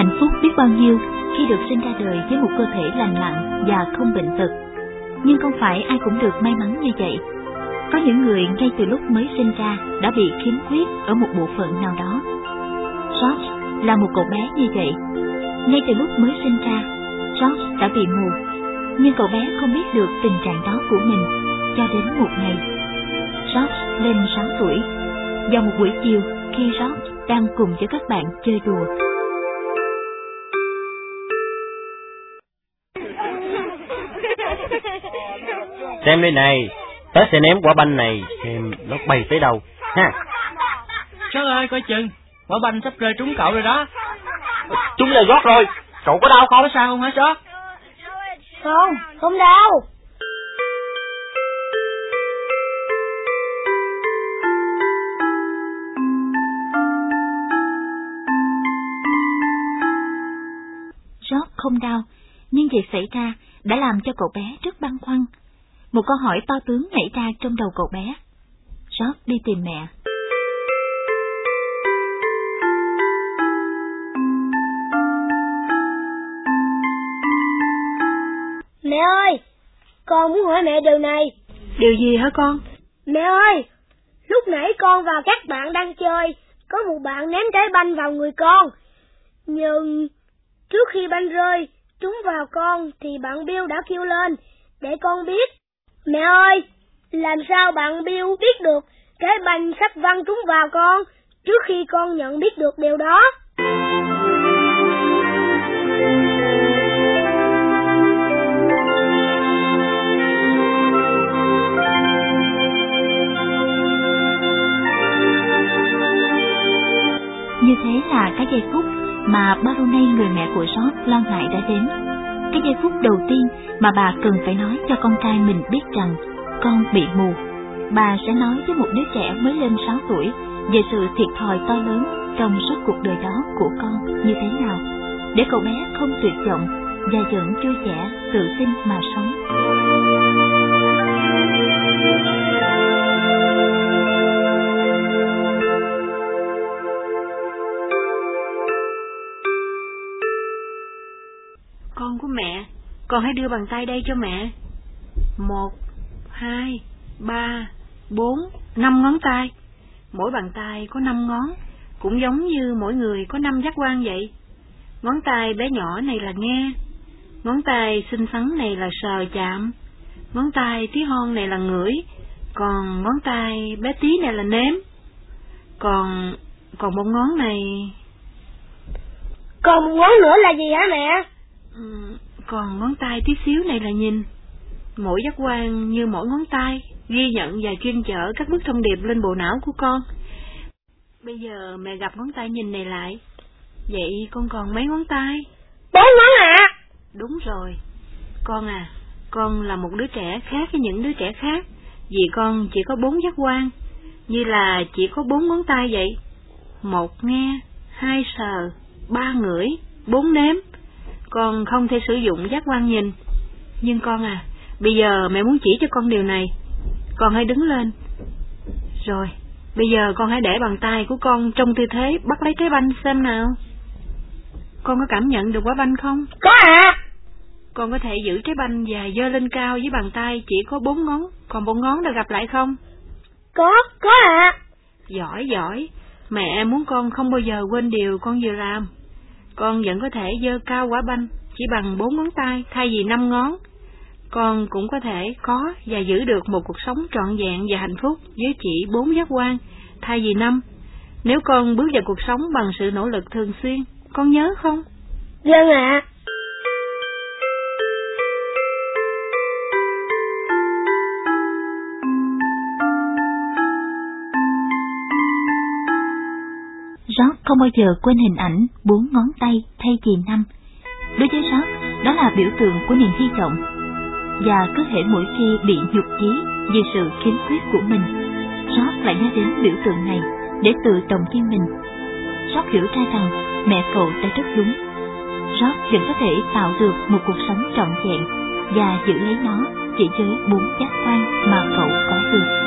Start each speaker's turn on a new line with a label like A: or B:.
A: Hạnh phúc biết bao nhiêu khi được sinh ra đời với một cơ thể lành lặn và không bệnh tật. Nhưng không phải ai cũng được may mắn như vậy. Có những người ngay từ lúc mới sinh ra đã bị khiếm khuyết ở một bộ phận nào đó. George là một cậu bé như vậy. Ngay từ lúc mới sinh ra, George đã bị mù. Nhưng cậu bé không biết được tình trạng đó của mình cho đến một ngày. George lên 6 tuổi. Vào một buổi chiều khi George đang cùng với các bạn chơi đùa.
B: Xem đây này, tớ sẽ ném quả banh này xem nó bay tới đâu ha.
C: George ơi, coi chừng, quả banh sắp rơi trúng cậu rồi đó.
B: Chúng là George rồi, cậu có đau không?
C: Có sao không hả George?
D: Không đau.
A: George không đau, nhưng việc xảy ra đã làm cho cậu bé rất băn khoăn. Một câu hỏi to tướng nảy ra trong đầu cậu bé. George đi tìm mẹ.
D: Mẹ ơi, con muốn hỏi mẹ điều này.
A: Điều gì hả con?
D: Mẹ ơi, lúc nãy con và các bạn đang chơi, có một bạn ném trái banh vào người con. Nhưng trước khi banh rơi trúng vào con thì bạn Bill đã kêu lên để con biết. Mẹ ơi, làm sao bạn Bill biết được trái banh sắp văng trúng vào con trước khi con nhận biết được điều đó?
A: Như thế là cái giây phút mà Barunay, người mẹ của George, lo ngại đã đến. Cái giây phút đầu tiên mà bà cần phải nói cho con trai mình biết rằng con bị mù. Bà sẽ nói với một đứa trẻ mới lên 6 tuổi về sự thiệt thòi to lớn trong suốt cuộc đời đó của con như thế nào, để cậu bé không tuyệt vọng và vẫn vui vẻ, tự tin mà sống.
E: Con của mẹ, con hãy đưa bàn tay đây cho mẹ. 1, 2, 3, 4, 5 ngón tay. Mỗi bàn tay có 5 ngón, cũng giống như mỗi người có 5 giác quan vậy. Ngón tay bé nhỏ này là nghe, ngón tay xinh xắn này là sờ chạm, ngón tay tí hon này là ngửi, còn ngón tay bé tí này là nếm. Còn một ngón này...
D: Còn một ngón nữa là gì hả mẹ?
E: Còn ngón tay tí xíu này là nhìn. Mỗi giác quan như mỗi ngón tay ghi nhận và chuyên chở các bức thông điệp lên bộ não của con. Bây giờ mẹ gặp ngón tay nhìn này lại. Vậy con còn mấy ngón tay?
D: 4 ngón ạ.
E: Đúng rồi. Con à, con là một đứa trẻ khác với những đứa trẻ khác, vì con chỉ có 4 giác quan, như là chỉ có 4 ngón tay vậy. 1 nghe, 2 sờ, 3 ngửi, 4 nếm. Con không thể sử dụng giác quan nhìn. Nhưng con à, bây giờ mẹ muốn chỉ cho con điều này. Con hãy đứng lên. Rồi, bây giờ con hãy để bàn tay của con trong tư thế bắt lấy trái banh xem nào. Con có cảm nhận được quả banh không?
D: Có ạ.
E: Con có thể giữ trái banh và giơ lên cao với bàn tay chỉ có 4 ngón, còn 4 ngón đã gặp lại không?
D: Có ạ.
E: Giỏi. Mẹ muốn con không bao giờ quên điều con vừa làm. Con vẫn có thể giơ cao quả banh chỉ bằng 4 ngón tay thay vì 5 ngón. Con cũng có thể có và giữ được một cuộc sống trọn vẹn và hạnh phúc với chỉ 4 giác quan thay vì 5. Nếu con bước vào cuộc sống bằng sự nỗ lực thường xuyên, con nhớ không?
D: Vâng ạ.
A: George không bao giờ quên hình ảnh 4 ngón tay thay vì 5. Đối với George, đó là biểu tượng của niềm hy vọng. Và cứ hễ mỗi khi bị nhục chí vì sự khiếm khuyết của mình, George lại nhớ đến biểu tượng này để tự động viên mình. George hiểu ra rằng mẹ cậu đã rất đúng. George vẫn có thể tạo được một cuộc sống trọn vẹn và giữ lấy nó chỉ với 4 giác quan mà cậu có được.